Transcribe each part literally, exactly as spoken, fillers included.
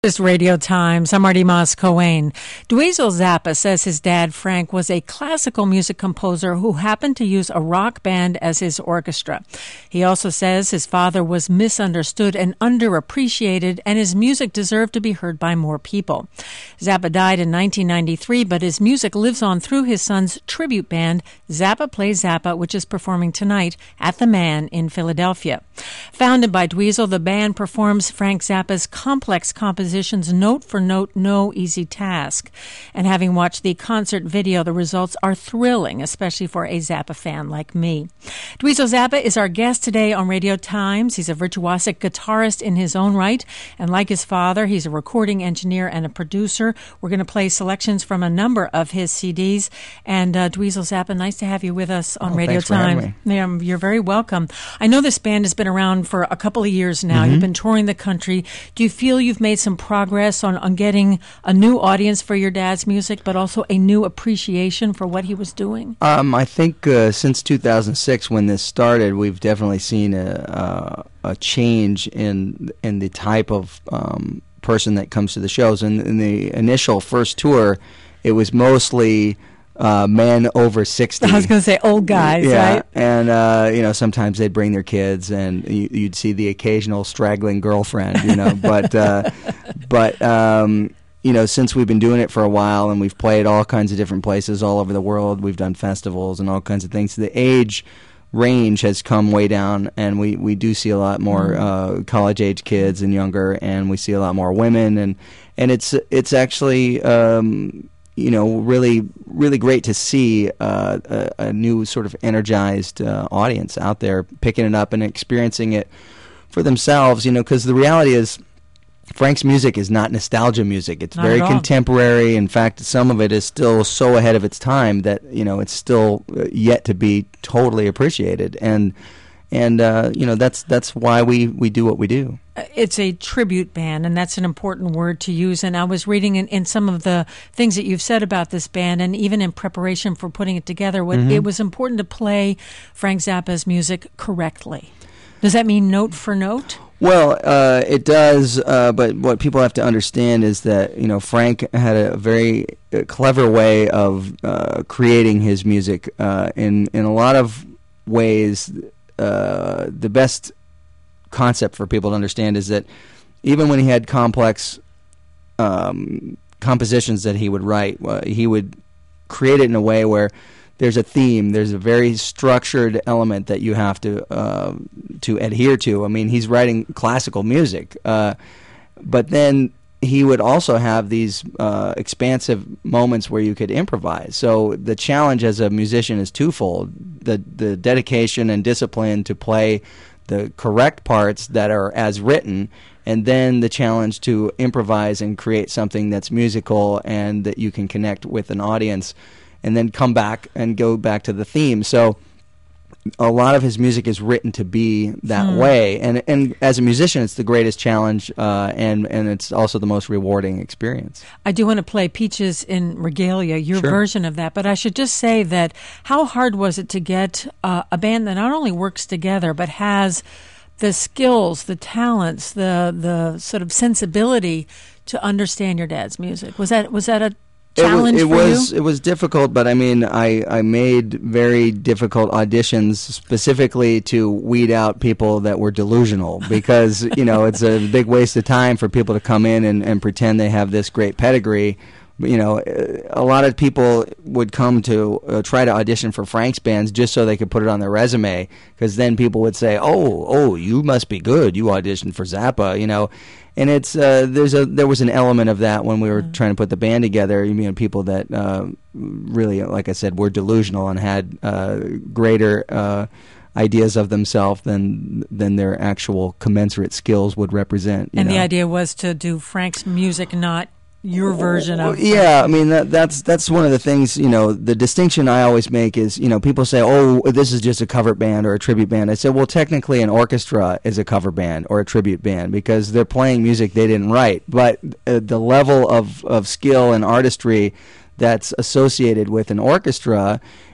This Radio Times. I'm Marty Moss Cohen. Dweezil Zappa says his dad, Frank, was a classical music composer who happened to use a rock band as his orchestra. He also says his father was misunderstood and underappreciated, and his music deserved to be heard by more people. Zappa died in nineteen ninety-three, but his music lives on through his son's tribute band, Zappa Plays Zappa, which is performing tonight at the Man in Philadelphia. Founded by Dweezil, the band performs Frank Zappa's complex compositions note for note, no easy task. And having watched the concert video, the results are thrilling, especially for a Zappa fan like me. Dweezil Zappa is our guest today on Radio Times. He's a virtuosic guitarist in his own right, and like his father, he's a recording engineer and a producer. We're going to play selections from a number of his C Ds. And uh, Dweezil Zappa, nice to have you with us on oh, Radio thanks for having Times. me. Yeah, you're very welcome. I know this band has been around for a couple of years now. Mm-hmm. You've been touring the country. Do you feel you've made some progress on, on getting a new audience for your dad's music, but also a new appreciation for what he was doing? Um, I think uh, since two thousand six, when this started, we've definitely seen a, a, a change in in the type of um, person that comes to the shows. In, in the initial first tour, it was mostly Uh, men over sixty. I was going to say old guys, yeah, right? And, uh, you know, sometimes they'd bring their kids, and you, you'd see the occasional straggling girlfriend, you know. but, uh, but um, you know, since we've been doing it for a while, and we've played all kinds of different places all over the world, we've done festivals and all kinds of things, the age range has come way down, and we, we do see a lot more uh, college-age kids and younger, and we see a lot more women, and, and it's, it's actually... Um, you know, really, really great to see uh, a, a new sort of energized uh, audience out there picking it up and experiencing it for themselves, you know, because the reality is Frank's music is not nostalgia music. It's Not very at all. contemporary. In fact, some of it is still so ahead of its time that, you know, it's still uh, yet to be totally appreciated. And, and uh, you know, that's that's why we, we do what we do. It's a tribute band, and that's an important word to use. And I was reading in, in some of the things that you've said about this band, and even in preparation for putting it together, what, Mm-hmm. it was important to play Frank Zappa's music correctly. Does that mean note for note? Well, uh, it does, uh, but what people have to understand is that, you know, Frank had a very uh, clever way of uh, creating his music. Uh, in, in a lot of ways, uh, the best concept for people to understand is that even when he had complex um, compositions that he would write, uh, he would create it in a way where there's a theme, there's a very structured element that you have to uh, to adhere to. I mean, he's writing classical music, uh, but then he would also have these uh, expansive moments where you could improvise. So the challenge as a musician is twofold: the the dedication and discipline to play the correct parts that are as written, and then the challenge to improvise and create something that's musical and that you can connect with an audience, and then come back and go back to the theme. So a lot of his music is written to be that Hmm. way, and and as a musician, it's the greatest challenge, uh, and and it's also the most rewarding experience. I do want to play Peaches in Regalia, your Sure. version of that, but I should just say that how hard was it to get uh, a band that not only works together, but has the skills, the talents, the the sort of sensibility to understand your dad's music? Was that was that a challenge it was, for it was you? it was difficult, but I mean, I I made very difficult auditions specifically to weed out people that were delusional, because you know it's a big waste of time for people to come in and, and pretend they have this great pedigree. You know, a lot of people would come to uh, try to audition for Frank's bands just so they could put it on their resume, because then people would say, "Oh, oh, you must be good. You auditioned for Zappa," you know. And it's uh, there's a there was an element of that when we were Mm. trying to put the band together. You know, people that uh, really, like I said, were delusional and had uh, greater uh, ideas of themselves than than their actual commensurate skills would represent. You And know? the idea was to do Frank's music, not your version of... Yeah, I mean that that's that's one of the things, you know, the distinction I always make is, you know, people say, "Oh, this is just a cover band or a tribute band." I said, "Well, technically an orchestra is a cover band or a tribute band because they're playing music they didn't write, but uh, the level of of skill and artistry that's associated with an orchestra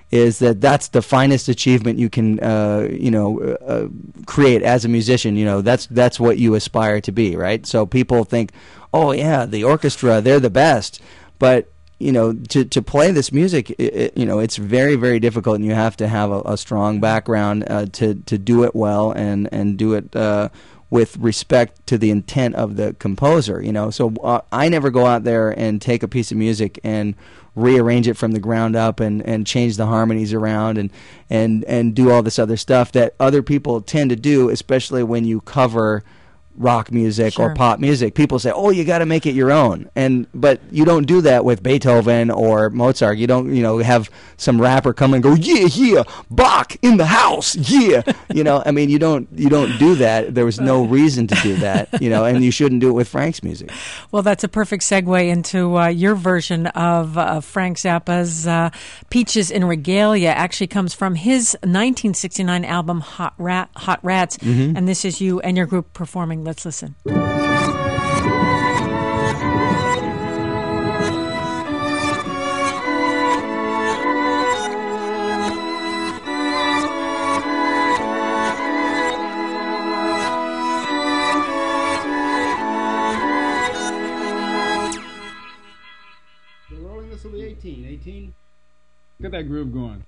is that that's the finest achievement you can, uh, you know, uh, create as a musician. You know, that's that's what you aspire to be, right? So people think, oh yeah, the orchestra, they're the best, but you know, to to play this music, it, it, you know, it's very very difficult, and you have to have a, a strong background uh, to to do it well and and do it Uh, with respect to the intent of the composer, you know. So uh, I never go out there and take a piece of music and rearrange it from the ground up and, and change the harmonies around and, and, and do all this other stuff that other people tend to do, especially when you cover rock music Sure. or pop music. People say, "Oh, you got to make it your own," and but you don't do that with Beethoven or Mozart. You don't, you know, have some rapper come and go, "Yeah, yeah, Bach in the house, yeah." You know, I mean, you don't you don't do that. There was no reason to do that, you know, and you shouldn't do it with Frank's music. Well, that's a perfect segue into uh, your version of uh, Frank Zappa's uh, "Peaches in Regalia." Actually, comes from his nineteen sixty-nine album "Hot Rat, Hot Rats," Mm-hmm. and this is you and your group performing. Let's listen. We're rolling this will be eighteen. eighteen. Get that groove going.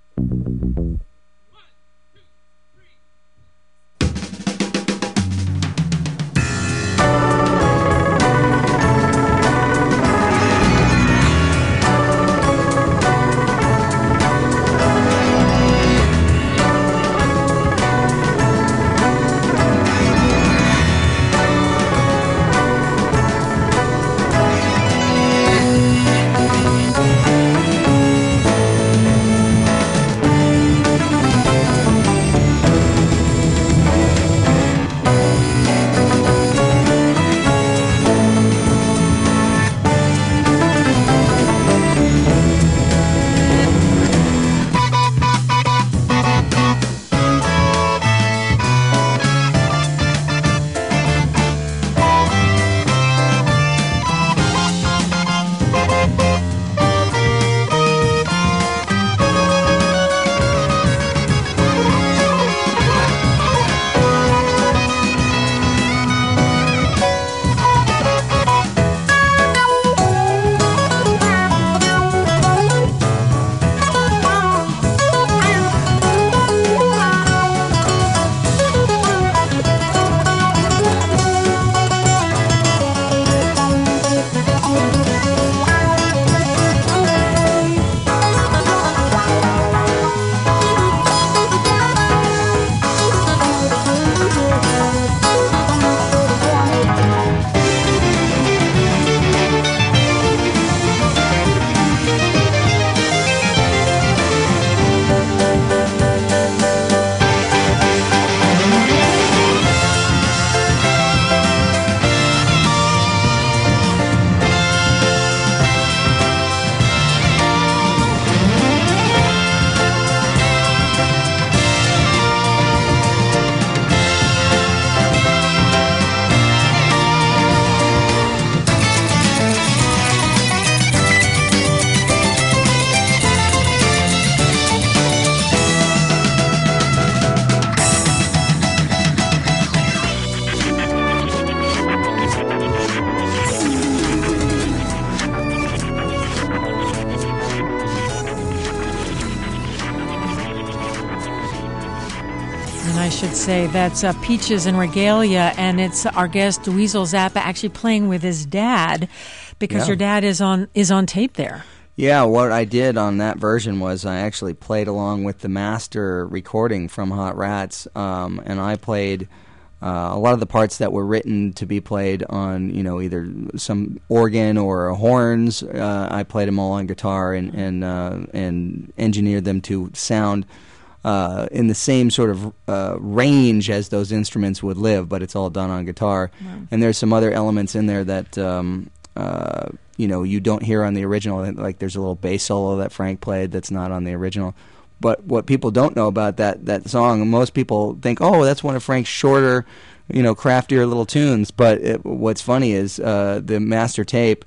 I should say that's uh, Peaches in Regalia, and it's our guest Dweezil Zappa actually playing with his dad, because Yeah. your dad is on is on tape there. Yeah, what I did on that version was I actually played along with the master recording from Hot Rats, um, and I played uh, a lot of the parts that were written to be played on, you know, either some organ or horns. Uh, I played them all on guitar and and uh, and engineered them to sound uh, in the same sort of uh, range as those instruments would live, but it's all done on guitar. Wow. And there's some other elements in there that um, uh, you know you don't hear on the original. Like there's a little bass solo that Frank played that's not on the original. But what people don't know about that that song, most people think, oh, that's one of Frank's shorter, you know, craftier little tunes. But it, what's funny is uh, the master tape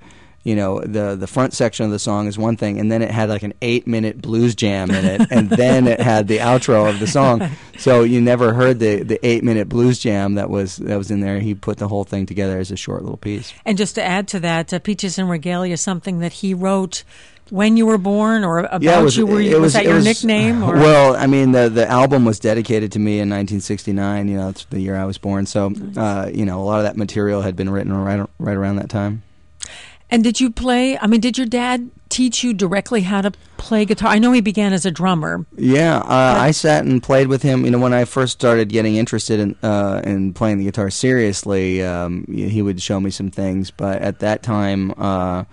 you know, the the front section of the song is one thing, and then it had like an eight minute blues jam in it, and then it had the outro of the song. So you never heard the, the eight minute blues jam that was that was in there. He put the whole thing together as a short little piece. And just to add to that, uh, Peaches and Regalia is something that he wrote when you were born, or about yeah, it was, you? Were you it was, was that it your was, nickname? Or? Well, I mean, the the album was dedicated to me in nineteen sixty-nine. You know, that's the year I was born. So, nice. uh, you know, a lot of that material had been written right right around that time. And did you play, I mean, did your dad teach you directly how to play guitar? I know he began as a drummer. Yeah, uh, I sat and played with him. You know, when I first started getting interested in uh, in playing the guitar seriously, um, he would show me some things. But at that time, uh,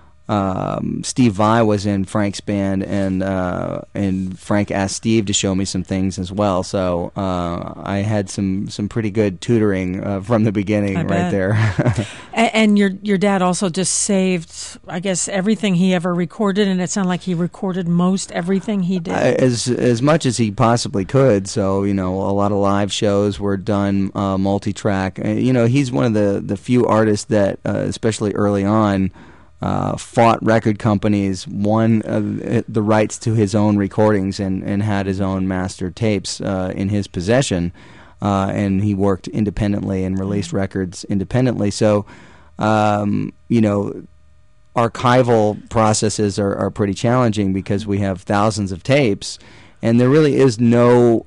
um, Steve Vai was in Frank's band, and uh, and Frank asked Steve to show me some things as well. So uh, I had some, some pretty good tutoring uh, from the beginning, I right bet. there. and, and your your dad also just saved, I guess, everything he ever recorded, and it sounded like he recorded most everything he did. Uh, as as much as he possibly could. So, you know, a lot of live shows were done uh, multi-track. Uh, you know, he's one of the, the few artists that, uh, especially early on, Uh, fought record companies, won uh, the rights to his own recordings, and, and had his own master tapes uh, in his possession. Uh, and he worked independently and released records independently. So, um, you know, archival processes are, are pretty challenging because we have thousands of tapes, and there really is no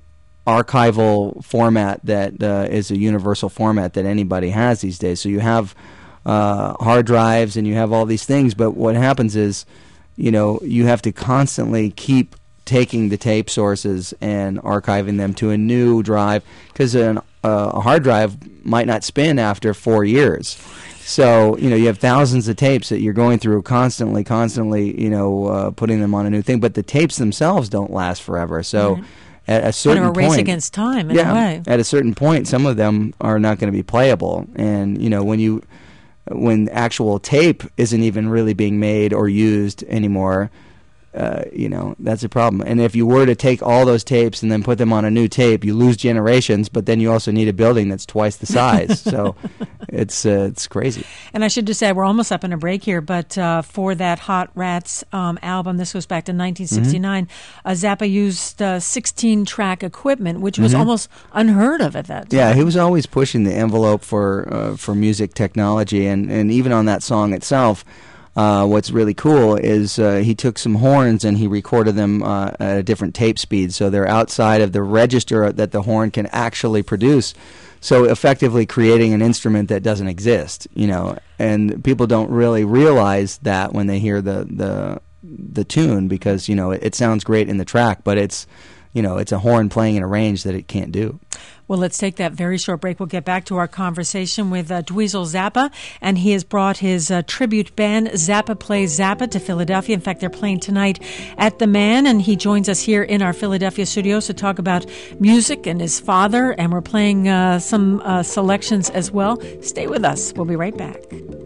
archival format that uh, is a universal format that anybody has these days. So you have Uh, hard drives, and you have all these things, but what happens is, you know, you have to constantly keep taking the tape sources and archiving them to a new drive, because uh, a hard drive might not spin after four years. So, you know, you have thousands of tapes that you're going through constantly, constantly, you know, uh, putting them on a new thing, but the tapes themselves don't last forever. So right. At a certain kind of a race point, against time, in yeah, a way. At a certain point, some of them are not going to be playable, and you know, when you when actual tape isn't even really being made or used anymore, uh, you know, that's a problem. And if you were to take all those tapes and then put them on a new tape, you lose generations, but then you also need a building that's twice the size. So it's uh, it's crazy. And I should just say, we're almost up in a break here, but uh, for that Hot Rats um, album, this goes back to nineteen sixty-nine, mm-hmm. uh, Zappa used uh, sixteen-track equipment, which was mm-hmm. almost unheard of at that time. Yeah, he was always pushing the envelope for uh, for music technology, and, and even on that song itself, Uh, what's really cool is uh, he took some horns and he recorded them uh, at a different tape speed, so they're outside of the register that the horn can actually produce. So effectively creating an instrument that doesn't exist, you know. And people don't really realize that when they hear the the the tune, because you know it, it sounds great in the track, but it's you know it's a horn playing in a range that it can't do. Well, let's take that very short break. We'll get back to our conversation with uh, Dweezil Zappa, and he has brought his uh, tribute band, Zappa Plays Zappa, to Philadelphia. In fact, they're playing tonight at The Man, and he joins us here in our Philadelphia studios to talk about music and his father, and we're playing uh, some uh, selections as well. Stay with us. We'll be right back.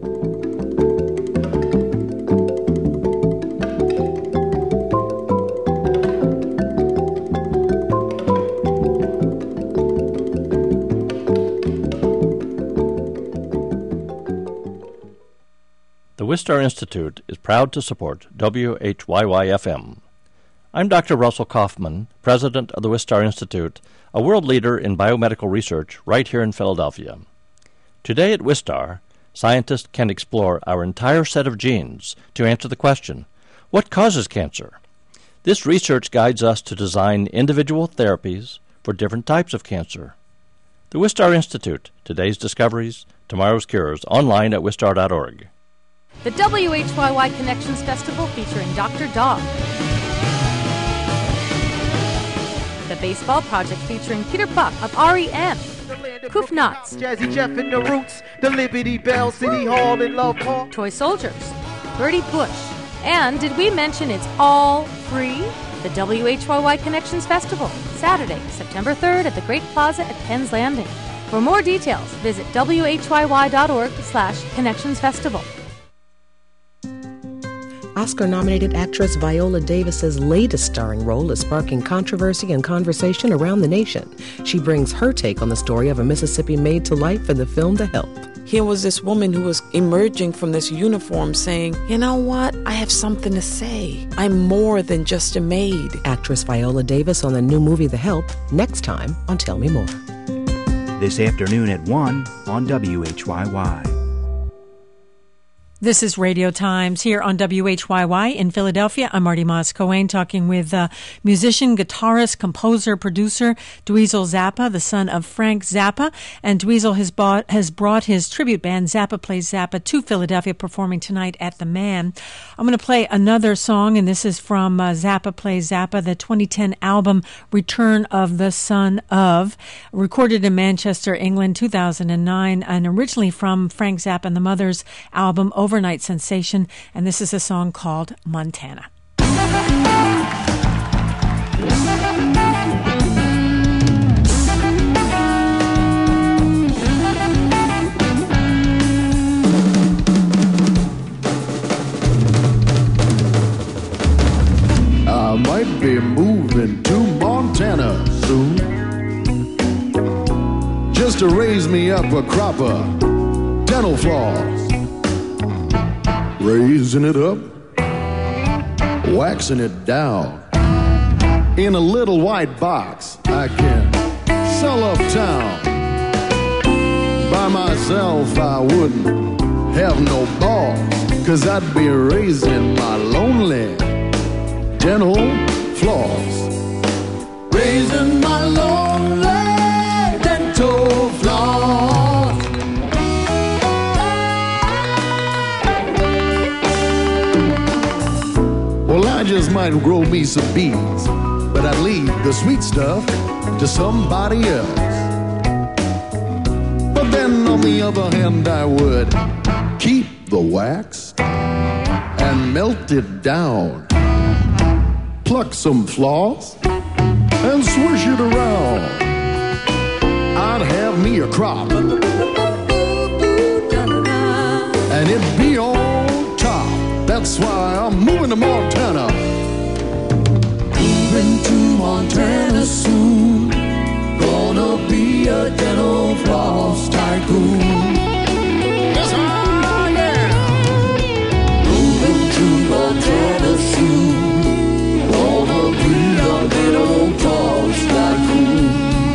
The Wistar Institute is proud to support W H Y Y F M. I'm Doctor Russell Kaufman, president of the Wistar Institute, a world leader in biomedical research right here in Philadelphia. Today at Wistar, scientists can explore our entire set of genes to answer the question, what causes cancer? This research guides us to design individual therapies for different types of cancer. The Wistar Institute, today's discoveries, tomorrow's cures, online at wistar dot org. The W H Y Y Connections Festival featuring Doctor Dog. The Baseball Project featuring Peter Buck of R E M. Koof Knots. Jazzy Jeff and the Roots. The Liberty Bell, City Hall and Love Park. Toy Soldiers. Bertie Bush. And did we mention it's all free? The W H Y Y Connections Festival, Saturday, September third at the Great Plaza at Penn's Landing. For more details, visit W H Y Y dot org slash Connections Festival. Oscar-nominated actress Viola Davis's latest starring role is sparking controversy and conversation around the nation. She brings her take on the story of a Mississippi maid to life in the film To Help. here was this woman who was emerging from this uniform saying, you know what, I have something to say. I'm more than just a maid. Actress Viola Davis on the new movie The Help, next time on Tell Me More. This afternoon at one on W H Y Y. This is Radio Times here on W H Y Y in Philadelphia. I'm Marty Moss-Coane talking with uh, musician, guitarist, composer, producer Dweezil Zappa, the son of Frank Zappa. And Dweezil has, bought, has brought his tribute band, Zappa Plays Zappa, to Philadelphia, performing tonight at the Man. I'm going to play another song, and this is from uh, Zappa Plays Zappa, the twenty ten album Return of the Son of, recorded in Manchester, England, two thousand nine, and originally from Frank Zappa and the Mothers album Overnight Sensation, and this is a song called Montana. I might be moving to Montana soon, just to raise me up a crop of dental floss. Raising it up, waxing it down. In a little white box I can sell uptown. By myself I wouldn't have no balls, 'cause I'd be raising my lonely dental floss. Raising my lonely dental floss. Well, I just might grow me some bees, but I'd leave the sweet stuff to somebody else. But then on the other hand, I would keep the wax and melt it down, pluck some floss and swish it around. I'd have me a crop, and it'd be on top. That's why I'm moving to Montana. Moving to Montana soon. Gonna be a dental floss tycoon. Yes, I am. Moving to Montana soon. Gonna be a dental floss tycoon.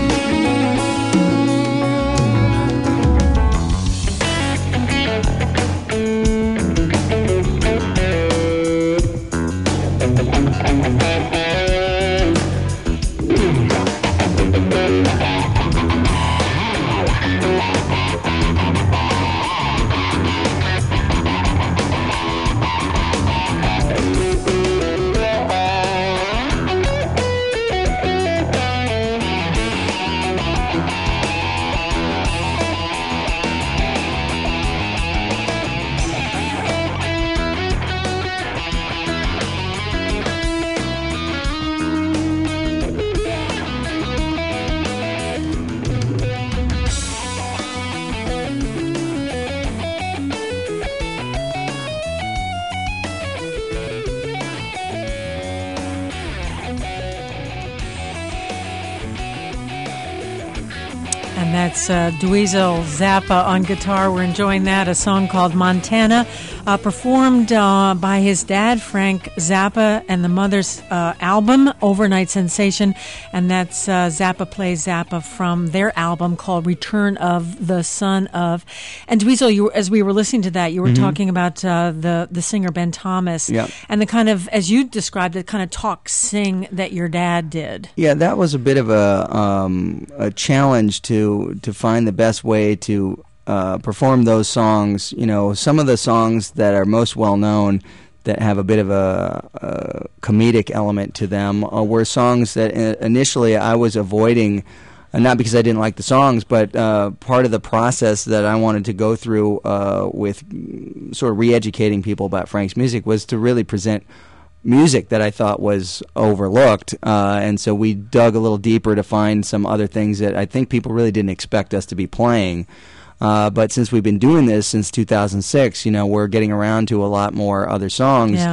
And that's uh, Dweezil Zappa on guitar. We're enjoying that, a song called Montana, uh, performed uh, by his dad, Frank Zappa, and the Mothers uh, album, Overnight Sensation. And that's uh, Zappa Plays Zappa from their album called Return of the Son of. And Dweezil, you, as we were listening to that, you were mm-hmm. talking about uh, the, the singer Ben Thomas, yep. and the kind of, as you described it, kind of talk-sing that your dad did. Yeah, that was a bit of a, um, a challenge to to find the best way to uh, perform those songs. You know, some of the songs that are most well known that have a bit of a, a comedic element to them uh, were songs that initially I was avoiding, uh, not because I didn't like the songs, but uh, part of the process that I wanted to go through uh, with sort of re-educating people about Frank's music was to really present music that I thought was overlooked, uh, and so we dug a little deeper to find some other things that I think people really didn't expect us to be playing. Uh, but since we've been doing this since two thousand six, you know, we're getting around to a lot more other songs. Yeah.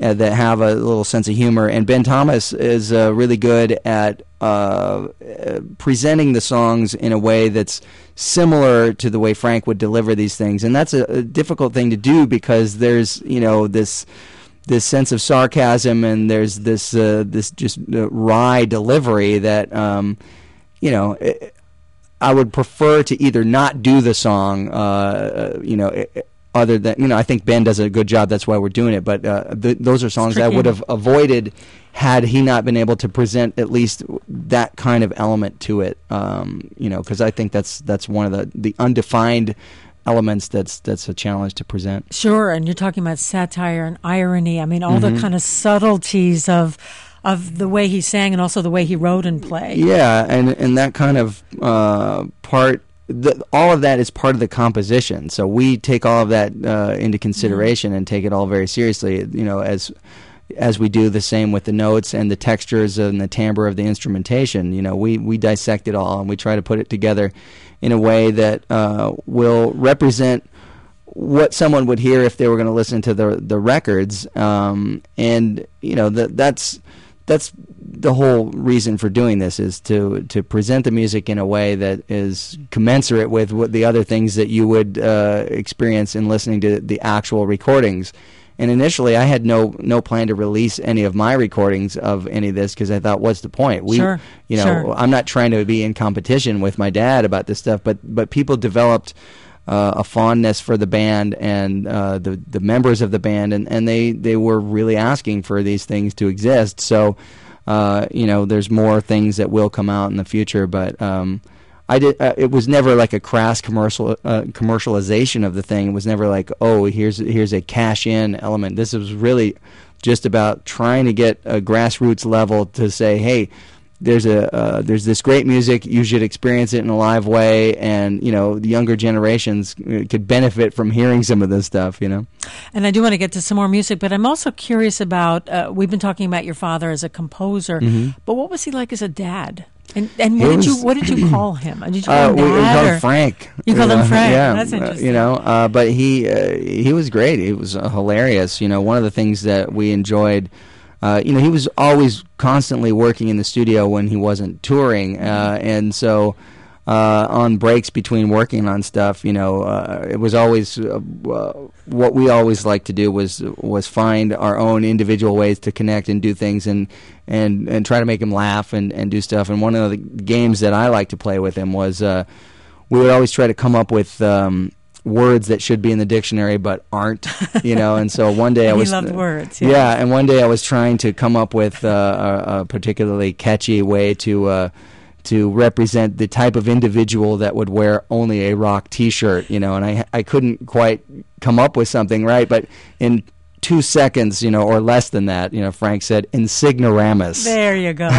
uh, that have a little sense of humor. And Ben Thomas is uh, really good at uh, uh, presenting the songs in a way that's similar to the way Frank would deliver these things. And that's a, a difficult thing to do because there's, you know, this this sense of sarcasm and there's this uh, this just uh, wry delivery that, um, you know, it, I would prefer to either not do the song, uh, you know, it, other than, you know, I think Ben does a good job. That's why we're doing it. But uh, th- those are songs I would have avoided had he not been able to present at least that kind of element to it. Um, you know, because I think that's that's one of the, the undefined elements that's that's a challenge to present. Sure, and you're talking about satire and irony. I mean, all mm-hmm. the kind of subtleties of of the way he sang and also the way he wrote and played. Yeah, and and that kind of uh, part. The, all of that is part of the composition, so we take all of that uh, into consideration mm-hmm. and take it all very seriously. You know, as as we do the same with the notes and the textures and the timbre of the instrumentation. You know, we we dissect it all and we try to put it together in a way that uh, will represent what someone would hear if they were going to listen to the the records. Um, and you know, that that's. That's the whole reason for doing this, is to to present the music in a way that is commensurate with what the other things that you would uh, experience in listening to the actual recordings. And initially, I had no no plan to release any of my recordings of any of this because I thought, what's the point? We, sure, you know, sure. I'm not trying to be in competition with my dad about this stuff, but but people developed Uh, a fondness for the band and uh, the the members of the band, and, and they, they were really asking for these things to exist. So, uh, you know, there's more things that will come out in the future. But um, I did. Uh, it was never like a crass commercial uh, commercialization of the thing. It was never like, oh, here's here's a cash in element. This was really just about trying to get a grassroots level to say, hey, There's a uh, there's this great music. You should experience it in a live way, and you know the younger generations could benefit from hearing some of this stuff. You know, and I do want to get to some more music, but I'm also curious about. Uh, we've been talking about your father as a composer, mm-hmm. but what was he like as a dad? And and what did you what did you call him? Did you call uh, him we, Dad? We called him or? Frank. You called him Frank. Yeah, that's interesting. Uh, you know, uh, but he uh, he was great. He was uh, hilarious. You know, one of the things that we enjoyed. Uh, you know, he was always constantly working in the studio when he wasn't touring, uh, and so uh, on breaks between working on stuff, you know, uh, it was always uh, uh, what we always liked to do was was find our own individual ways to connect and do things, and and, and try to make him laugh and, and do stuff. And one of the games that I liked to play with him was uh, we would always try to come up with Um, words that should be in the dictionary but aren't, you know. And so one day I was he loved uh, words. Yeah. yeah, and one day I was trying to come up with uh, a, a particularly catchy way to uh, to represent the type of individual that would wear only a rock T-shirt, you know. And I I couldn't quite come up with something right, but in two seconds, you know, or less than that, you know, Frank said "Insignoramus." There you go.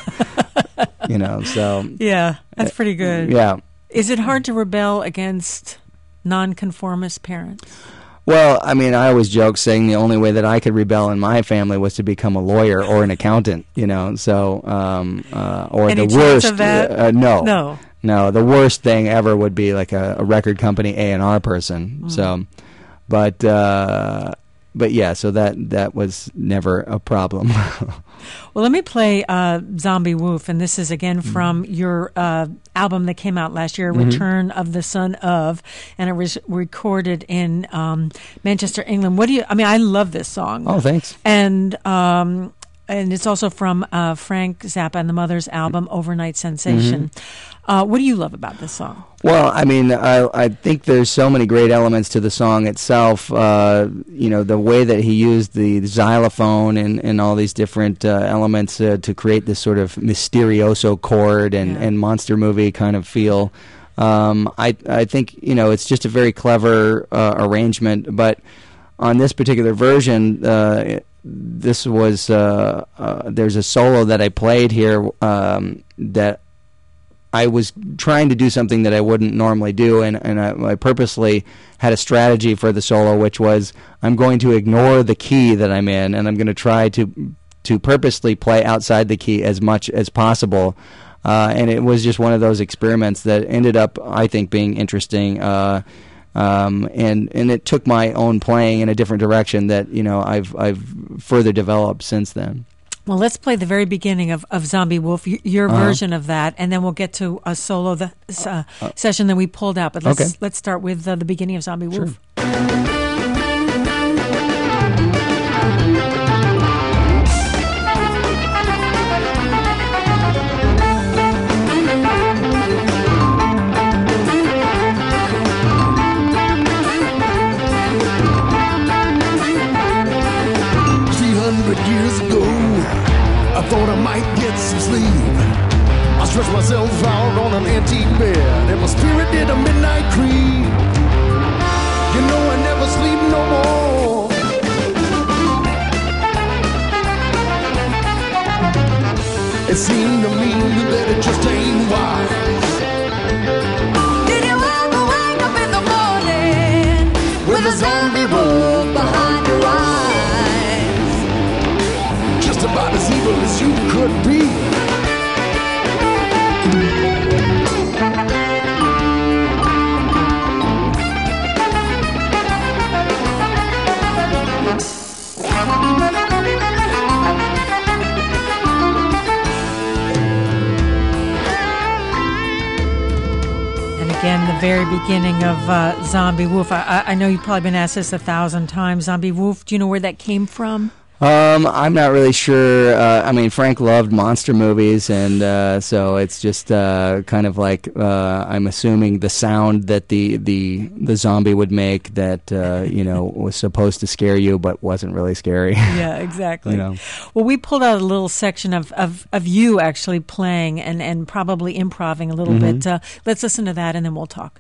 You know, so yeah, that's pretty good. Yeah. Is it hard to rebel against nonconformist parents? Well, I mean, I always joke saying the only way that I could rebel in my family was to become a lawyer or an accountant, you know. So, um, uh, or Any the chance worst, of that? Uh, uh, no, no, no. The worst thing ever would be like a, a record company A and R person. Mm. So, but uh, but yeah, so that that was never a problem. Well, let me play uh, Zombie Woof, and this is again from mm-hmm. your uh, album that came out last year, mm-hmm. Return of the Son of, and it was recorded in um, Manchester, England. What do you? I mean, I love this song. Oh, thanks. And um, and it's also from uh, Frank Zappa and the Mothers album, Overnight Sensation. Mm-hmm. Uh, what do you love about this song? Well, I mean, I, I think there's so many great elements to the song itself. Uh, you know, the way that he used the xylophone and, and all these different uh, elements uh, to create this sort of mysterioso chord and, yeah. and monster movie kind of feel. Um, I I think, you know, it's just a very clever uh, arrangement. But on this particular version, uh, this was uh, uh, there's a solo that I played here um, that I was trying to do something that I wouldn't normally do, and, and I, I purposely had a strategy for the solo, which was I'm going to ignore the key that I'm in, and I'm going to try to to purposely play outside the key as much as possible. Uh, and it was just one of those experiments that ended up, I think, being interesting. Uh, um, and and it took my own playing in a different direction that, you know, I've I've further developed since then. Well, let's play the very beginning of, of Zombie Wolf, y- your uh-huh. version of that, and then we'll get to a solo the, uh, uh, session that we pulled out. But let's okay. let's start with uh, the beginning of Zombie Wolf. Sure. Years ago, I thought I might get some sleep. I stretched myself out on an antique bed, and my spirit did a midnight creep. You know I never sleep no more. It seemed to me that it just ain't wise. Did you ever wake up in the morning with a zombie wolf behind your eyes? About as evil as you could be. And again, the very beginning of uh, Zombie Wolf. I, I know you've probably been asked this a thousand times. Zombie Wolf, do you know where that came from? Um, I'm not really sure. Uh, I mean, Frank loved monster movies, and uh, so it's just uh, kind of like uh, I'm assuming the sound that the the, the zombie would make that uh, you know was supposed to scare you, but wasn't really scary. Yeah, exactly. You know. Well, we pulled out a little section of, of, of you actually playing and, and probably improvising a little mm-hmm. bit. Uh, let's listen to that, and then we'll talk.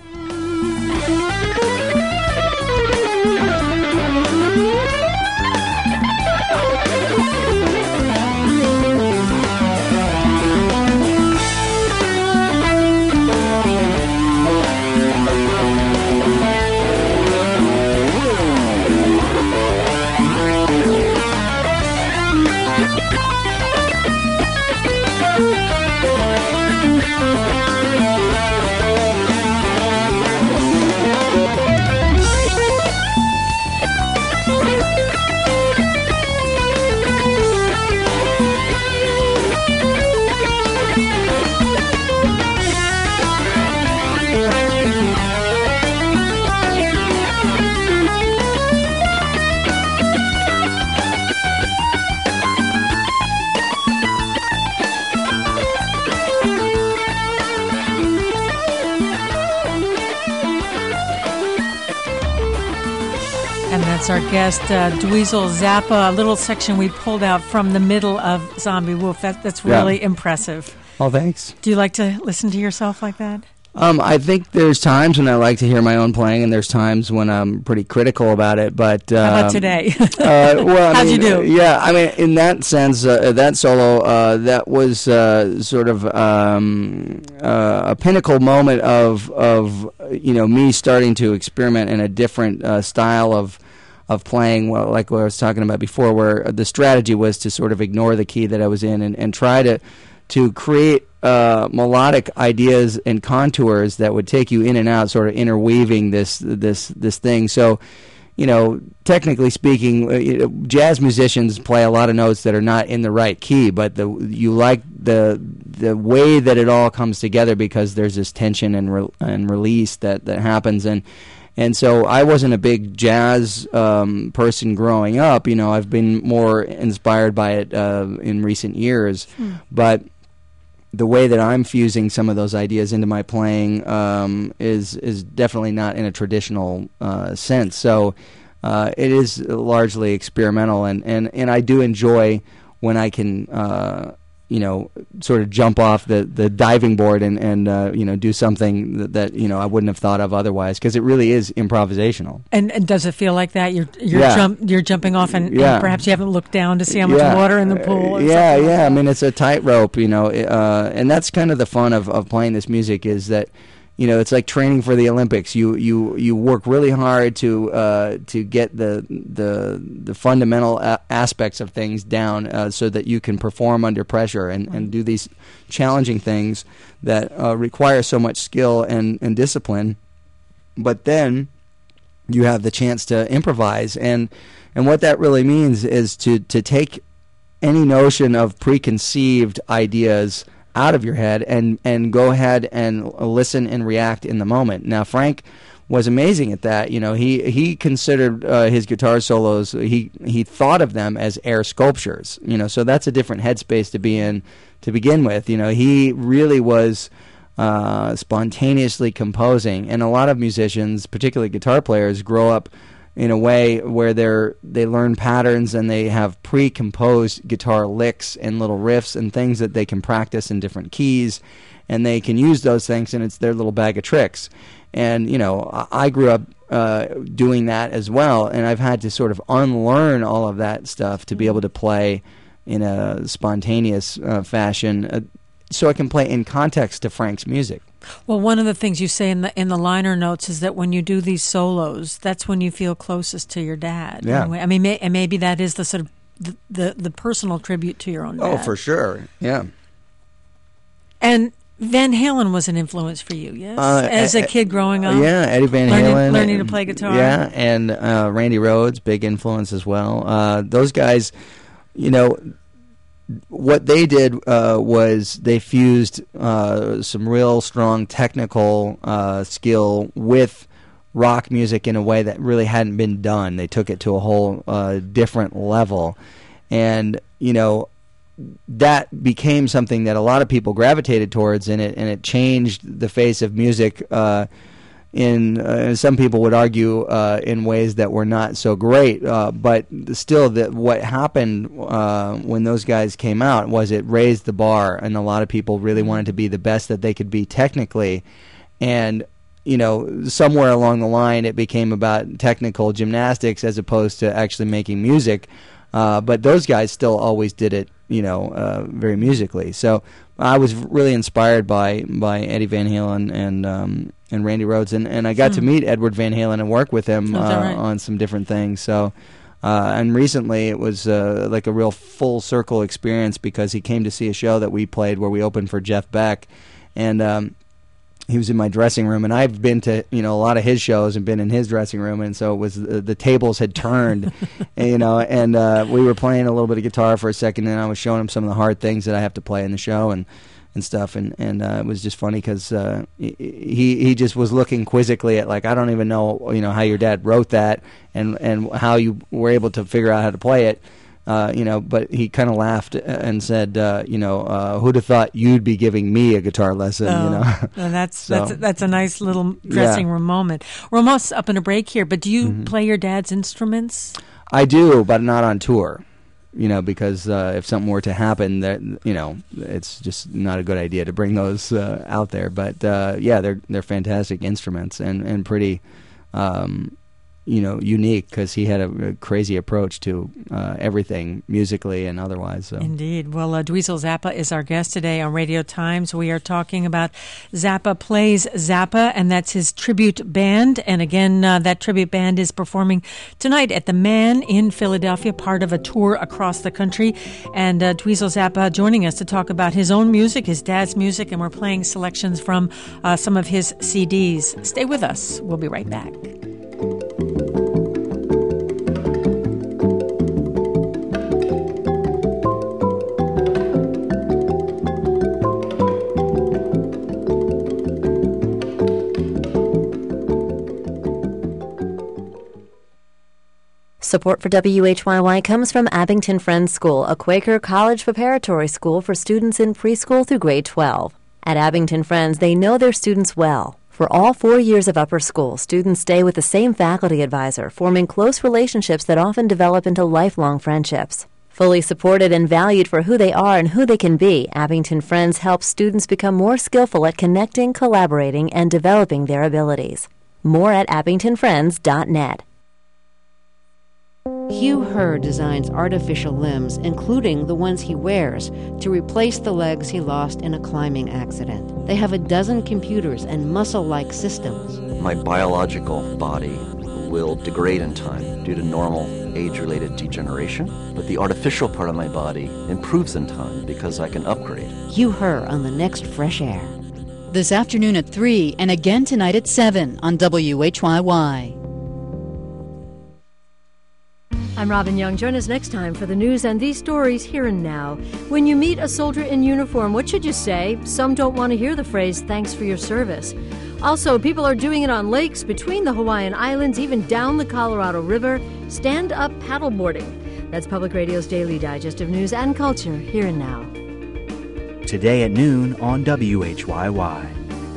That's our guest, uh, Dweezil Zappa, a little section we pulled out from the middle of Zombie Wolf. That, that's really yeah. impressive. Oh, thanks. Do you like to listen to yourself like that? Um, I think there's times when I like to hear my own playing, and there's times when I'm pretty critical about it. But um, how about today? uh, well, I how'd mean, you do? Yeah, I mean, in that sense, uh, that solo uh, that was uh, sort of um, uh, a pinnacle moment of of you know me starting to experiment in a different uh, style of. of playing, well, like what I was talking about before, where the strategy was to sort of ignore the key that I was in and, and try to to create uh, melodic ideas and contours that would take you in and out, sort of interweaving this this this thing. So, you know, technically speaking, uh, you know, jazz musicians play a lot of notes that are not in the right key, but the you like the the way that it all comes together because there's this tension and re- and release that, that happens. And And so I wasn't a big jazz um, person growing up. You know, I've been more inspired by it uh, in recent years. Mm. But the way that I'm fusing some of those ideas into my playing um, is is definitely not in a traditional uh, sense. So uh, it is largely experimental, and, and, and I do enjoy when I can. Uh, you know, sort of jump off the, the diving board and, and uh, you know, do something that, that, you know, I wouldn't have thought of otherwise, because it really is improvisational. And, and does it feel like that? You're you're, yeah. jump, you're jumping off and, yeah. and perhaps you haven't looked down to see how much yeah. water in the pool? Or yeah, something yeah. like I mean, it's a tightrope, you know, uh, and that's kind of the fun of, of playing this music is that, you know, it's like training for the Olympics. You you, you work really hard to uh, to get the the the fundamental a- aspects of things down uh, so that you can perform under pressure and, right. and do these challenging things that uh, require so much skill and, and discipline. But then you have the chance to improvise. And and what that really means is to, to take any notion of preconceived ideas out of your head and, and go ahead and listen and react in the moment. Now, Frank was amazing at that. You know, he he considered uh, his guitar solos, he he thought of them as air sculptures. You know, so that's a different headspace to be in to begin with. You know, he really was uh, spontaneously composing, and a lot of musicians, particularly guitar players, grow up in a way where they're they learn patterns and they have pre-composed guitar licks and little riffs and things that they can practice in different keys, and they can use those things, and it's their little bag of tricks. And, you know, I grew up uh, doing that as well, and I've had to sort of unlearn all of that stuff to be able to play in a spontaneous uh, fashion uh, so I can play in context to Frank's music. Well, one of the things you say in the in the liner notes is that when you do these solos, that's when you feel closest to your dad. Yeah. Anyway. I mean, may, and maybe that is the sort of the, the, the personal tribute to your own dad. Oh, for sure, yeah. And Van Halen was an influence for you, yes? Uh, As a kid growing up? Yeah, Eddie Van learning, Halen. Learning to play guitar? Yeah, and uh, Randy Rhoads, big influence as well. Uh, those guys, you know, what they did uh, was they fused uh, some real strong technical uh, skill with rock music in a way that really hadn't been done. They took it to a whole uh, different level. And, you know, that became something that a lot of people gravitated towards, and it and it changed the face of music. Uh, in uh, some people would argue uh, in ways that were not so great, uh, but still, that what happened uh, when those guys came out was it raised the bar, and a lot of people really wanted to be the best that they could be technically, and you know, somewhere along the line, it became about technical gymnastics as opposed to actually making music. Uh, but those guys still always did it, you know, uh, very musically. So I was really inspired by, by Eddie Van Halen and um, and Randy Rhoads, and, and I got hmm. to meet Edward Van Halen and work with him uh, right? on some different things. So, uh, and recently it was uh, like a real full circle experience because he came to see a show that we played where we opened for Jeff Beck, and um, he was in my dressing room, and I've been to, you know, a lot of his shows and been in his dressing room, and so it was uh, the tables had turned, and, you know, and uh, we were playing a little bit of guitar for a second, and I was showing him some of the hard things that I have to play in the show and and stuff, and and uh, it was just funny because uh, he he just was looking quizzically at, like, I don't even know, you know, how your dad wrote that and and how you were able to figure out how to play it. Uh, you know, but he kind of laughed and said, uh, you know, uh, who'd have thought you'd be giving me a guitar lesson, oh, you know. Well, that's, so, that's, that's a nice little dressing yeah. room moment. We're almost up in a break here, but do you mm-hmm. play your dad's instruments? I do, but not on tour, you know, because uh, if something were to happen, that, you know, it's just not a good idea to bring those uh, out there. But, uh, yeah, they're they're fantastic instruments and, and pretty... Um, you know, unique because he had a, a crazy approach to uh, everything musically and otherwise. So. Indeed. Well, uh, Dweezil Zappa is our guest today on Radio Times. We are talking about Zappa Plays Zappa, and that's his tribute band. And again, uh, that tribute band is performing tonight at the Man in Philadelphia, part of a tour across the country. And uh, Dweezil Zappa joining us to talk about his own music, his dad's music, and we're playing selections from uh, some of his C Ds. Stay with us. We'll be right back. Support for W H Y Y comes from Abington Friends School, a Quaker college preparatory school for students in preschool through grade twelve. At Abington Friends, they know their students well. For all four years of upper school, students stay with the same faculty advisor, forming close relationships that often develop into lifelong friendships. Fully supported and valued for who they are and who they can be, Abington Friends helps students become more skillful at connecting, collaborating, and developing their abilities. More at abington friends dot net. Hugh Herr designs artificial limbs, including the ones he wears, to replace the legs he lost in a climbing accident. They have a dozen computers and muscle-like systems. My biological body will degrade in time due to normal age-related degeneration, but the artificial part of my body improves in time because I can upgrade. Hugh Herr on the next Fresh Air. This afternoon at three and again tonight at seven on W H Y Y. I'm Robin Young. Join us next time for the news and these stories here and now. When you meet a soldier in uniform, what should you say? Some don't want to hear the phrase, thanks for your service. Also, people are doing it on lakes between the Hawaiian Islands, even down the Colorado River. Stand-up paddleboarding. That's Public Radio's Daily Digest of News and Culture, here and now. Today at noon on W H Y Y.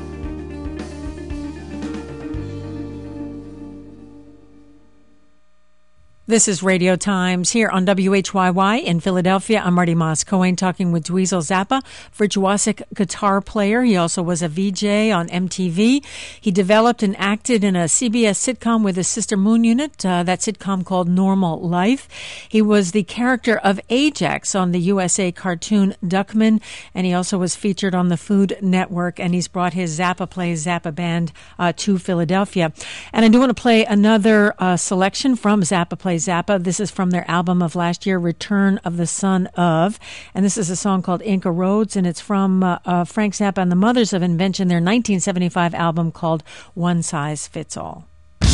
This is Radio Times here on W H Y Y in Philadelphia. I'm Marty Moss-Cohen talking with Dweezil Zappa, virtuosic guitar player. He also was a V J on M T V. He developed and acted in a C B S sitcom with his sister Moon Unit, uh, that sitcom called Normal Life. He was the character of Ajax on the U S A cartoon Duckman, and he also was featured on the Food Network, and he's brought his Zappa Plays Zappa band uh, to Philadelphia. And I do want to play another uh, selection from Zappa Plays Zappa. This is from their album of last year, Return of the Son of, and this is a song called Inca Roads, and it's from uh, uh, Frank Zappa and the Mothers of Invention, their nineteen seventy-five album called One Size Fits All.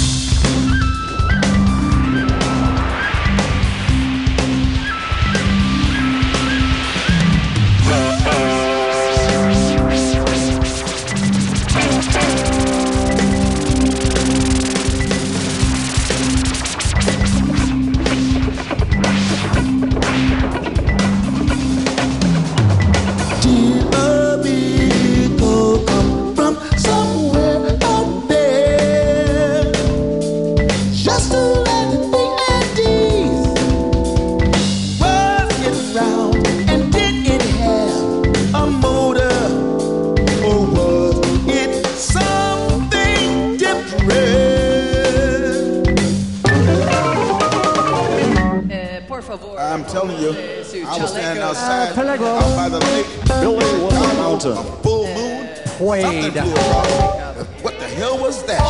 I'm telling you, I was standing outside out by the lake. Billy was a mountain. A full moon. Something flew across. What the hell was that?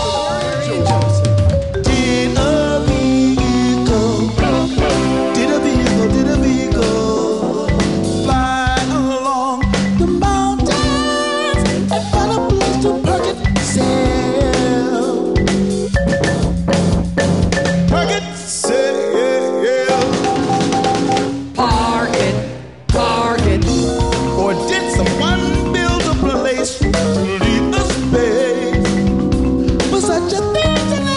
Did a beagle, did a beagle, did a beagle fly along the mountains and find a place to perch itself? Perch itself. Park it, park it. Or did someone build a place to leave a space for such a thing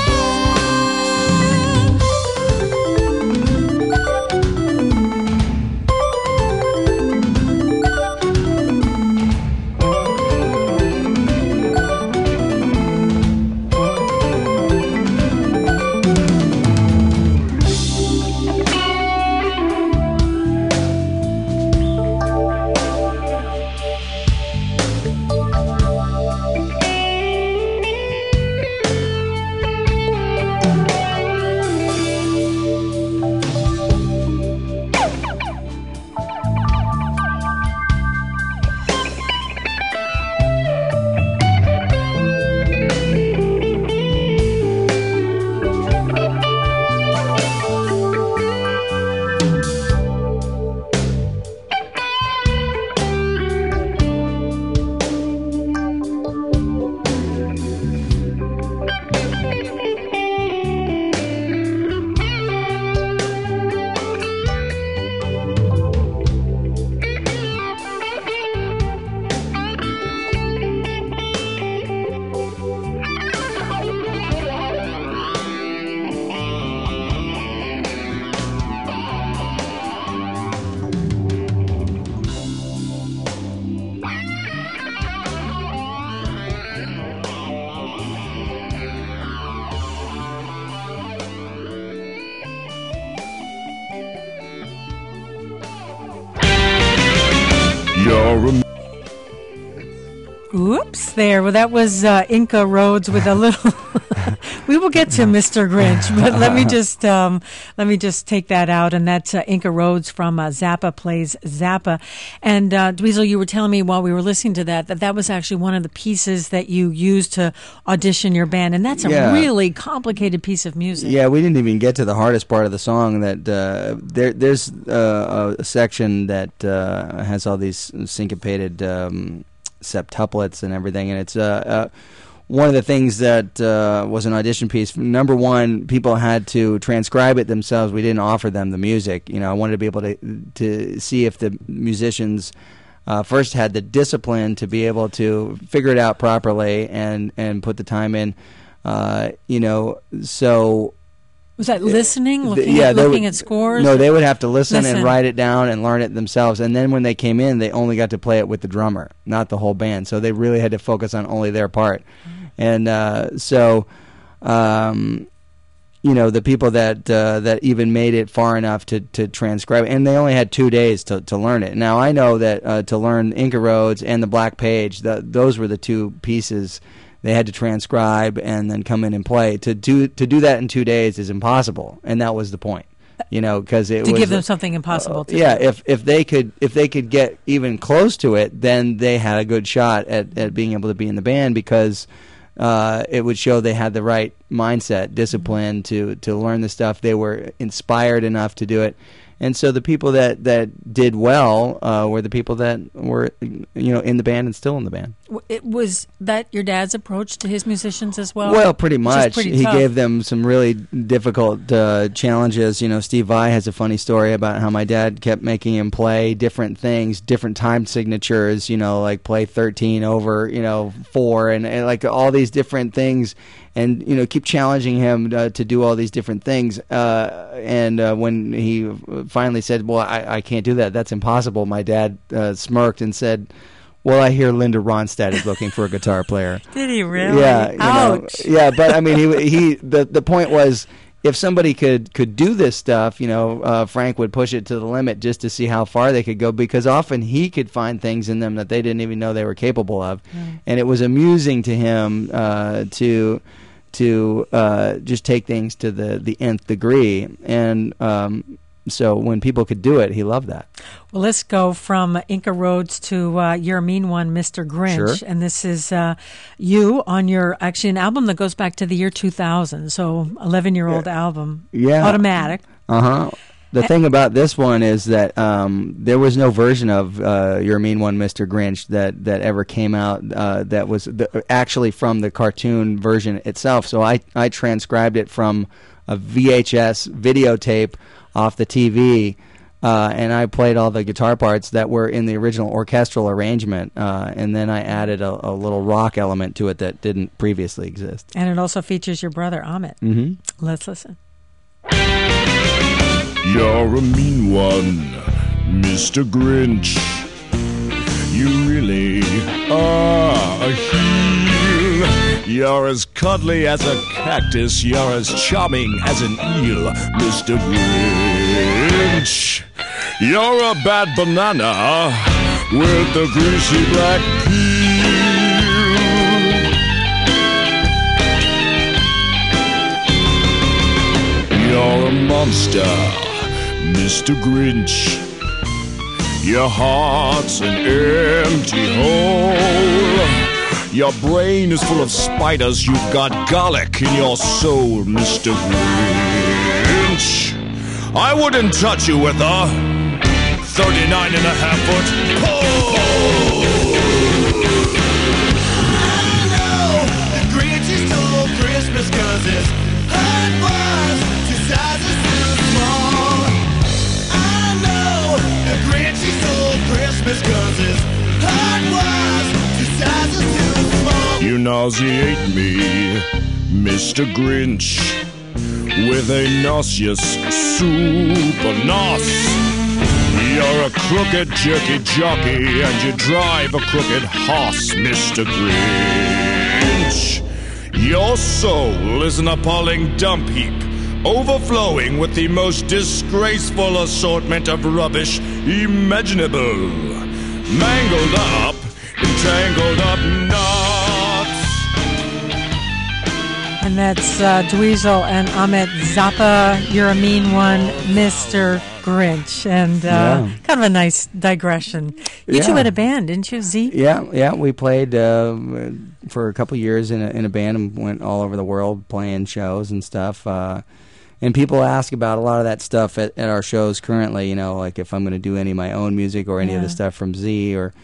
Oops, there. Well, that was uh, Inca Roads with a little. We will get to Mister Grinch, but let me just um, let me just take that out, and that's uh, Inca Roads from uh, Zappa Plays Zappa. And uh, Dweezil, you were telling me while we were listening to that that that was actually one of the pieces that you used to audition your band, and that's a Yeah. really complicated piece of music. Yeah, we didn't even get to the hardest part of the song. That uh, there, there's uh, a section that uh, has all these syncopated um, septuplets and everything, and it's uh, uh, one of the things that uh, was an audition piece, number one, people had to transcribe it themselves. We didn't offer them the music. You know, I wanted to be able to to see if the musicians uh, first had the discipline to be able to figure it out properly and, and put the time in. Uh, you know, so... Was that listening, looking, yeah, at, looking would, at scores? No, they would have to listen, listen and write it down and learn it themselves. And then when they came in, they only got to play it with the drummer, not the whole band. So they really had to focus on only their part. And uh, so, um, you know, the people that uh, that even made it far enough to, to transcribe it, and they only had two days to, to learn it. Now, I know that uh, to learn Inca Roads and the Black Page, the, those were the two pieces they had to transcribe and then come in and play. To do to do that in two days is impossible, and that was the point. You know, because it to was, give them something impossible. Uh, to yeah, do. if if they could if they could get even close to it, then they had a good shot at, at being able to be in the band, because uh, it would show they had the right mindset, discipline to to learn the stuff. They were inspired enough to do it. And so the people that, that did well uh, were the people that were, you know, in the band and still in the band. It was that your dad's approach to his musicians as well? Well, pretty much. Pretty he tough. gave them some really difficult uh, challenges. You know, Steve Vai has a funny story about how my dad kept making him play different things, different time signatures, you know, like play thirteen over, you know, four, and, and like all these different things. And, you know, keep challenging him uh, to do all these different things. Uh, and uh, when he finally said, well, I, I can't do that, that's impossible, my dad uh, smirked and said, well, I hear Linda Ronstadt is looking for a guitar player. Did he really? Yeah. You Ouch. know, yeah, but, I mean, he he the, the point was, if somebody could, could do this stuff, you know, uh, Frank would push it to the limit just to see how far they could go, because often he could find things in them that they didn't even know they were capable of. Mm. And it was amusing to him uh, to... to uh, just take things to the, the nth degree. And um, so when people could do it, he loved that. Well, let's go from Inca Roads to uh, You're a Mean One, Mister Grinch. Sure. And this is uh, you on your, actually an album that goes back to the year two thousand, so eleven-year-old yeah. album. Yeah. Automatic. Uh-huh. The thing about this one is that um, there was no version of uh, You're a Mean One, Mister Grinch that, that ever came out uh, that was the, actually from the cartoon version itself. So I, I transcribed it from a V H S videotape off the T V, uh, and I played all the guitar parts that were in the original orchestral arrangement, uh, and then I added a, a little rock element to it that didn't previously exist. And it also features your brother, Amit. Mm-hmm. Let's listen. You're a mean one, Mister Grinch. You really are a heel. You're as cuddly as a cactus. You're as charming as an eel, Mister Grinch. You're a bad banana with the greasy black peel. You're a monster, Mister Grinch. Your heart's an empty hole. Your brain is full of spiders. You've got garlic in your soul, Mister Grinch. I wouldn't touch you with a thirty-nine and a half foot pole. I know the Grinch stole Christmas 'cause his heart was two sizes too small. I know the Grinch stole Christmas 'cause his heart was two sizes too small. You nauseate me, Mister Grinch, with a nauseous super nos. You're a crooked jerky jockey and you drive a crooked horse, Mister Grinch. Your soul is an appalling dump heap, overflowing with the most disgraceful assortment of rubbish imaginable. Mangled up, entangled up knots. And that's uh, Dweezil and Amit Zappa, You're a Mean One, Mister Grinch. And uh, Yeah. kind of a nice digression. You Yeah. two had a band, didn't you, Z? Yeah, yeah, we played uh, for a couple years in a, in a band and went all over the world playing shows and stuff. Uh, and people ask about a lot of that stuff at, at our shows currently, you know, like if I'm going to do any of my own music or any of Yeah. the stuff from Z. Or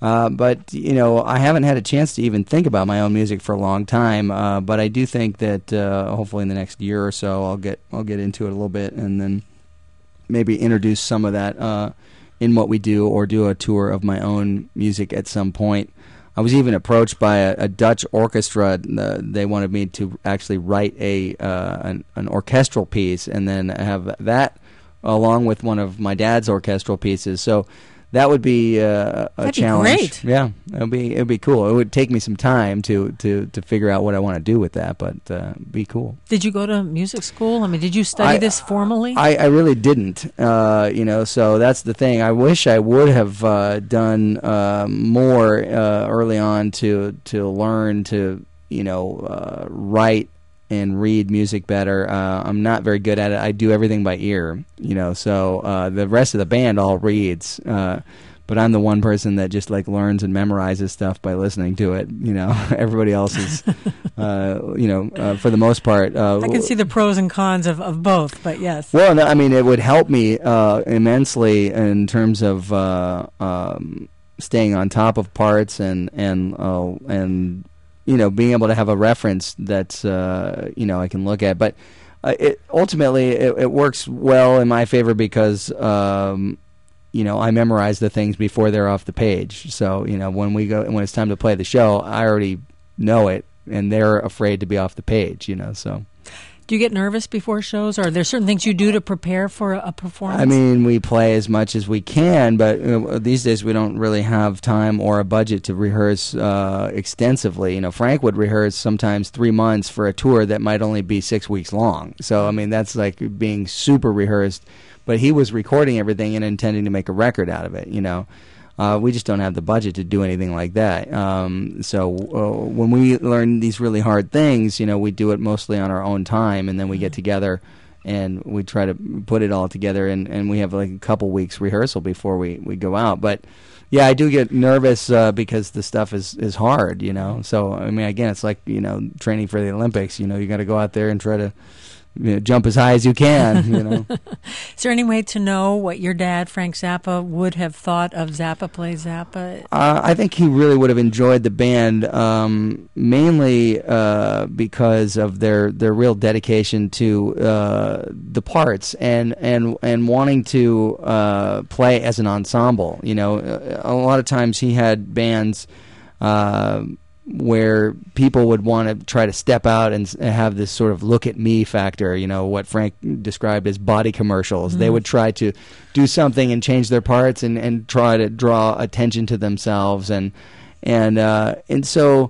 Uh, but, you know, I haven't had a chance to even think about my own music for a long time. Uh, but I do think that uh, hopefully in the next year or so I'll get I'll get into it a little bit and then maybe introduce some of that uh, in what we do or do a tour of my own music at some point. I was even approached by a, a Dutch orchestra. Uh, they wanted me to actually write a uh, an, an orchestral piece and then have that along with one of my dad's orchestral pieces. So that would be uh, a That'd challenge. Be great. Yeah, it would be it would be cool. It would take me some time to, to, to figure out what I want to do with that, but uh, be cool. Did you go to music school? I mean, did you study I, this formally? I, I really didn't. Uh, you know, so that's the thing. I wish I would have uh, done uh, more uh, early on to to learn to you know uh, write and read music better. Uh, I'm not very good at it. I do everything by ear, you know, so uh, the rest of the band all reads. Uh, but I'm the one person that just like learns and memorizes stuff by listening to it, you know. Everybody else is, uh, you know, uh, for the most part. Uh, I can see the pros and cons of, of both, but yes. Well, no, I mean, it would help me uh, immensely in terms of uh, um, staying on top of parts and, and, uh, and, you know, being able to have a reference that's, uh, you know, I can look at. But uh, it, ultimately, it, it works well in my favor because, um, you know, I memorize the things before they're off the page. So, you know, when we go, when it's time to play the show, I already know it, and they're afraid to be off the page, you know, so. Do you get nervous before shows, or are there certain things you do to prepare for a, a performance? I mean, we play as much as we can, but uh, these days we don't really have time or a budget to rehearse uh, extensively. You know, Frank would rehearse sometimes three months for a tour that might only be six weeks long. So, I mean, that's like being super rehearsed. But he was recording everything and intending to make a record out of it, you know. Uh, we just don't have the budget to do anything like that. Um, so uh, when we learn these really hard things, you know, we do it mostly on our own time, and then we get together and we try to put it all together, and, and we have like a couple weeks rehearsal before we, we go out. But yeah, I do get nervous uh, because the stuff is, is hard, you know. So, I mean, again, it's like, you know, training for the Olympics. You know, you got to go out there and try to, you know, jump as high as you can, you know. Is there any way to know what your dad, Frank Zappa, would have thought of Zappa Plays Zappa? Uh, I think he really would have enjoyed the band, um, mainly uh, because of their, their real dedication to uh, the parts and, and, and wanting to uh, play as an ensemble. You know, a lot of times he had bands uh, where people would want to try to step out and have this sort of look at me factor, you know, what Frank described as body commercials. Mm. They would try to do something and change their parts and, and try to draw attention to themselves. And and uh, and so,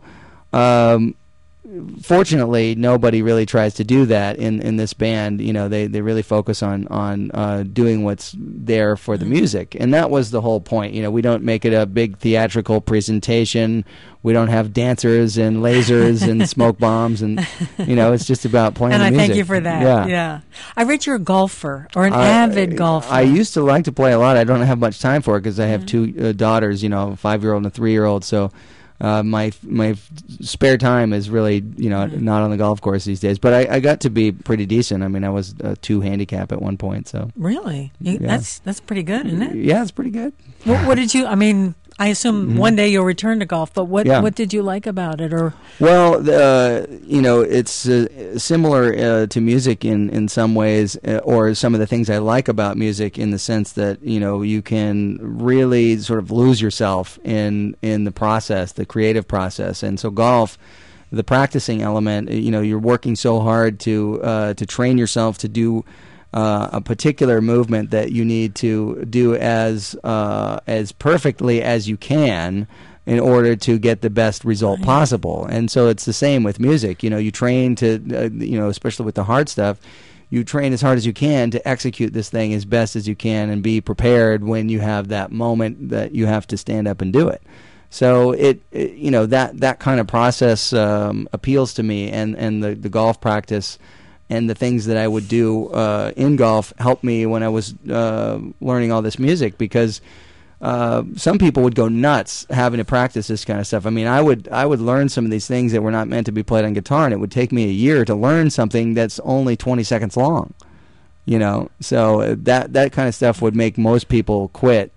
um, fortunately, nobody really tries to do that in, in this band. You know, they, they really focus on, on uh, doing what's there for the music. And that was the whole point. You know, we don't make it a big theatrical presentation. We don't have dancers and lasers and smoke bombs, and you know, it's just about playing and the I music. thank you for that. Yeah, yeah. I read you're a golfer or an I, avid golfer. I used to like to play a lot. I don't have much time for it because I have two uh, daughters. You know, a five-year-old and a three-year-old. So uh, my my spare time is really you know mm. not on the golf course these days. But I, I got to be pretty decent. I mean, I was a two handicap at one point. So really, you, yeah. that's that's pretty good, isn't it? Yeah, it's pretty good. What, what did you? I mean. I assume mm-hmm. one day you'll return to golf, but what yeah. what did you like about it? Or well, uh, you know, it's uh, similar uh, to music in, in some ways, uh, or some of the things I like about music in the sense that you know you can really sort of lose yourself in in the process, the creative process, and so golf. The practicing element, you know, you're working so hard to uh, to train yourself to do Uh, a particular movement that you need to do as uh, as perfectly as you can in order to get the best result possible. And so it's the same with music. You know, you train to, uh, you know, especially with the hard stuff, you train as hard as you can to execute this thing as best as you can and be prepared when you have that moment that you have to stand up and do it. So it, it you know, that that kind of process um, appeals to me, and, and the, the golf practice and the things that I would do uh, in golf helped me when I was uh, learning all this music, because uh, some people would go nuts having to practice this kind of stuff. I mean, I would I would learn some of these things that were not meant to be played on guitar, and it would take me a year to learn something that's only twenty seconds long. You know, so that that kind of stuff would make most people quit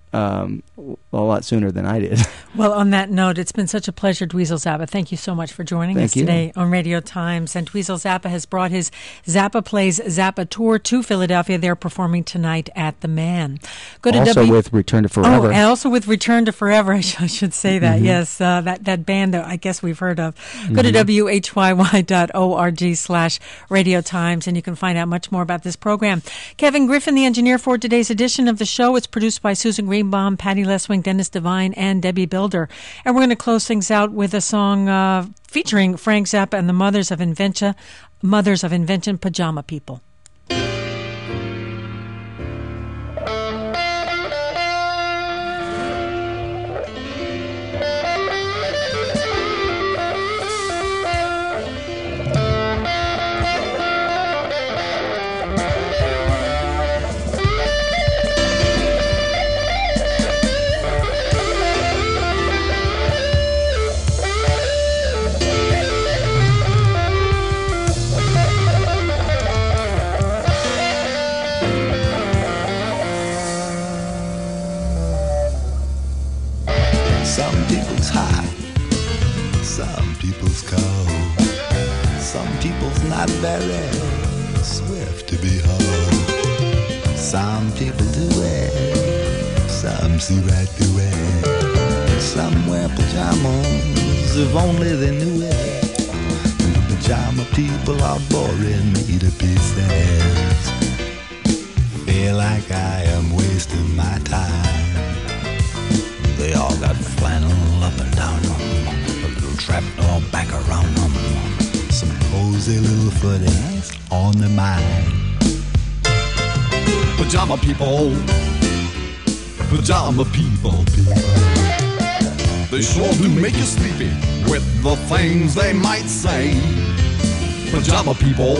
um, a lot sooner than I did. Well, on that note, it's been such a pleasure, Dweezil Zappa. Thank you so much for joining Thank us you. today on Radio Times. And Dweezil Zappa has brought his Zappa Plays Zappa tour to Philadelphia. They're performing tonight at the Man. Go to also W- with Return to Forever. Oh, and also with Return to Forever, I, sh- I should say that. Mm-hmm. Yes, uh, that, that band that I guess we've heard of. Go to Mhm. W H Y Y dot org slash Radio Times, and you can find out much more about this program. Kevin Griffin, the engineer for today's edition of the show. It's produced by Susan Greenbaum, Patty Leswing, Dennis Devine, and Debbie Builder. And we're going to close things out with a song uh, featuring Frank Zappa and the Mothers of Invention, Mothers of Invention, Pajama People. Some people's hot, some people's cold. Some people's not very swift to behold. Some people do it, some see right through it. Some wear pajamas if only they knew it. The pajama people are boring me to pieces. Feel like I am wasting my time. They all got flannel up and down them, a little trapdoor back around them, some cozy little footies on their mind. Pajama people, pajama people, people. They sure do make you sleepy with the things they might say. Pajama people,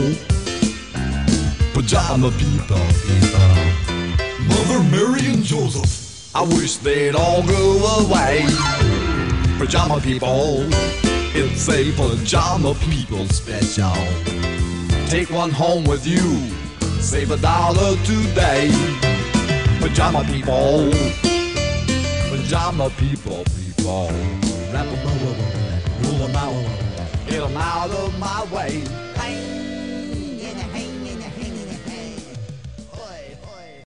pajama people, people. Mother Mary and Joseph, I wish they'd all go away. Pajama people, it's a pajama people special. Take one home with you, save a dollar today. Pajama people, pajama people, people. Wrap 'em up, roll 'em out, get 'em out of my way.